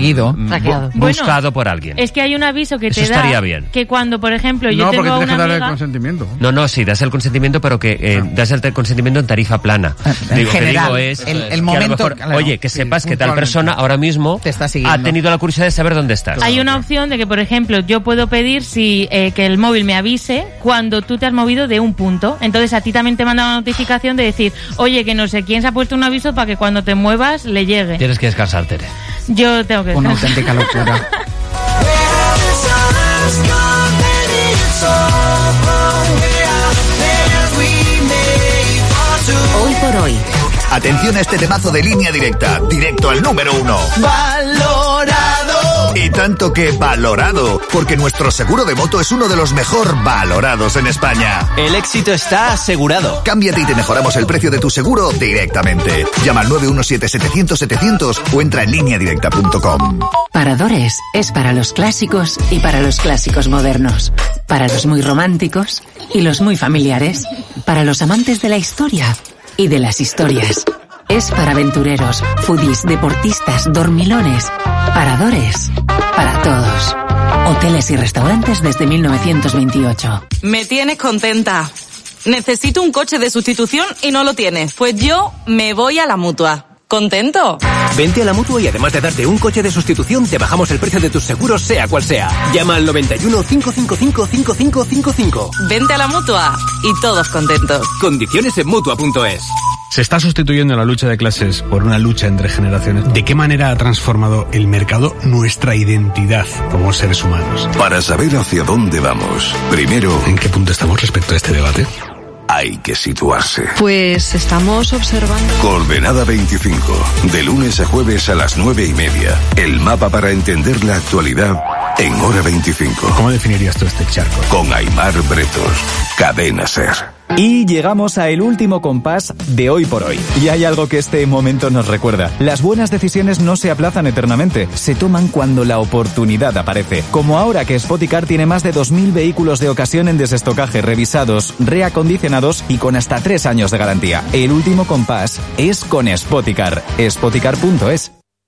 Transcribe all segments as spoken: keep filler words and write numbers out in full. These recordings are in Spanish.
Seguido. Bu- buscado bueno, por alguien. Es que hay un aviso que Eso te da estaría bien. que cuando, por ejemplo, yo no, tengo porque una tienes que amiga... dar el consentimiento. No, no, sí, das el consentimiento, pero que eh, ah. das el consentimiento en tarifa plana. En digo, general, que digo es el, el que momento... Mejor, claro, oye, que sí, sepas que tal persona ahora mismo te está siguiendo. ha tenido la curiosidad de saber dónde estás. Hay una opción de que, por ejemplo, yo puedo pedir si eh, que el móvil me avise cuando tú te has movido de un punto. Entonces a ti también te manda una notificación de decir, oye, que no sé quién se ha puesto un aviso para que cuando te muevas le llegue. Tienes que descansar, Tere. Yo tengo que descansar. Una auténtica locura. Hoy por hoy. Atención a este temazo de Línea Directa, directo al número uno. ¡Valorado! Y tanto que valorado, porque nuestro seguro de moto es uno de los mejor valorados en España. El éxito está asegurado. Cámbiate y te mejoramos el precio de tu seguro directamente. Llama al nueve uno siete setecientos setecientos o entra en línea directa punto com. Paradores es para los clásicos y para los clásicos modernos. Para los muy románticos y los muy familiares. Para los amantes de la historia y de las historias. Es para aventureros, foodies, deportistas, dormilones. Paradores, para todos. Hoteles y restaurantes desde mil novecientos veintiocho. Me tienes contenta. Necesito un coche de sustitución y no lo tienes. Pues yo me voy a la Mutua. ¿Contento? Vente a la Mutua y además de darte un coche de sustitución, te bajamos el precio de tus seguros, sea cual sea. Llama al noventa y uno, cinco cinco cinco, cinco cinco cinco cinco. Vente a la Mutua y todos contentos. Condiciones en Mutua punto es. Se está sustituyendo la lucha de clases por una lucha entre generaciones. ¿De qué manera ha transformado el mercado nuestra identidad como seres humanos? Para saber hacia dónde vamos, primero... ¿En qué punto estamos respecto a este debate? Hay que situarse. Pues estamos observando... Coordenada veinticinco, de lunes a jueves a las nueve y media. El mapa para entender la actualidad en Hora veinticinco. ¿Cómo definirías tú este charco? Con Aimar Bretos, Cadena Ser. Y llegamos a el último compás de Hoy por Hoy. Y hay algo que este momento nos recuerda. Las buenas decisiones no se aplazan eternamente, se toman cuando la oportunidad aparece. Como ahora que Spoticar tiene más de dos mil vehículos de ocasión en desestocaje, revisados, reacondicionados y con hasta tres años de garantía. El último compás es con Spoticar. Spoticar punto es.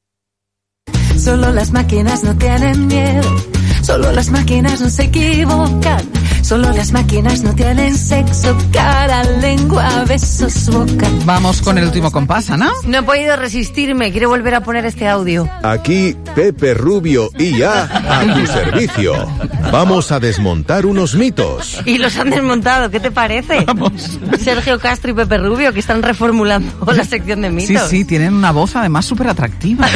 Solo las máquinas no tienen miedo. Solo las máquinas no se equivocan. Solo las máquinas no tienen sexo, cara, lengua, besos, boca. Vamos con el último compás, ¿no? No he podido resistirme, quiero volver a poner este audio. Aquí Pepe Rubio I A a tu servicio. Vamos a desmontar unos mitos. Y los han desmontado, ¿qué te parece? Vamos. Sergio Castro y Pepe Rubio, que están reformulando la sección de mitos. Sí, sí, tienen una voz además súper atractiva.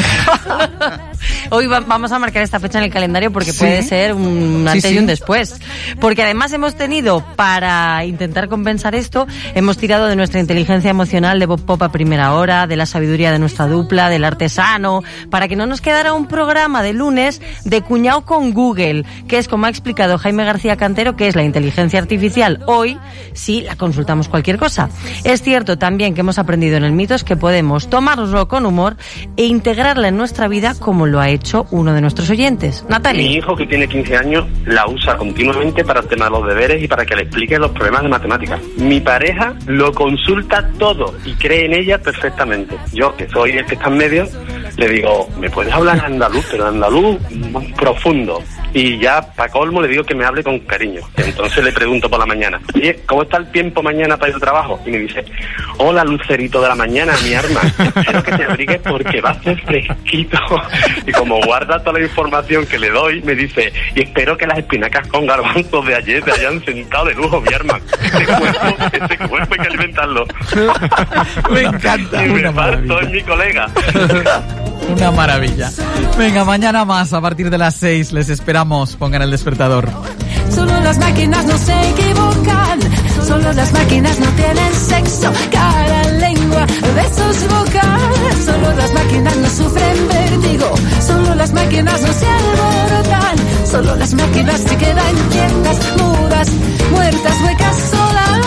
Hoy va, vamos a marcar esta fecha en el calendario porque ¿sí? Puede ser un antes sí, sí. y un después. Porque además hemos tenido, para intentar compensar esto, hemos tirado de nuestra inteligencia emocional de Bob Pop a primera hora, de la sabiduría de nuestra dupla, del artesano, para que no nos quedara un programa de lunes de cuñado con Google, que es, como ha explicado Jaime García Cantero, que es la inteligencia artificial hoy, si la consultamos cualquier cosa. Es cierto también que hemos aprendido en el Mitos que podemos tomárnoslo con humor e integrarla en nuestra vida como lo ha hecho uno de nuestros oyentes. Natalia. Mi hijo, que tiene quince años, la usa continuamente para el tema de los deberes y para que le explique los problemas de matemáticas. Mi pareja lo consulta todo y cree en ella perfectamente. Yo, que soy el que está en medio, le digo, ¿me puedes hablar en andaluz? Pero en andaluz profundo. Y ya, para colmo, le digo que me hable con cariño. Entonces le pregunto por la mañana, oye, ¿cómo está el tiempo mañana para ir al trabajo? Y me dice, hola, lucerito de la mañana, mi arma. Espero que te abrigues porque va a ser fresquito. Y como guarda toda la información que le doy, me dice, y espero que las espinacas con garbanzos de ayer te hayan sentado de lujo, mi arma. Ese cuerpo, ese cuerpo hay que alimentarlo. Me encanta. Y me parto en mi colega. Una maravilla. Venga, mañana más a partir de las seis. Les esperamos. Pongan el despertador. Solo las máquinas no se equivocan. Solo las máquinas no tienen sexo, cara, lengua, besos, boca. Solo las máquinas no sufren vértigo. Solo las máquinas no se alborotan. Solo las máquinas se quedan quietas, mudas, muertas, huecas, solas.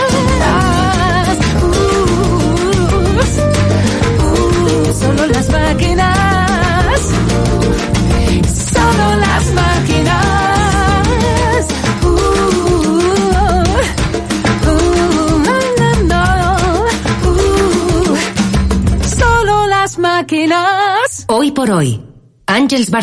Uh, uh, uh, solo las máquinas. Solo las máquinas. Uh, uh, no, no, no. Uh, solo las máquinas. Hoy por hoy, Ángels Bar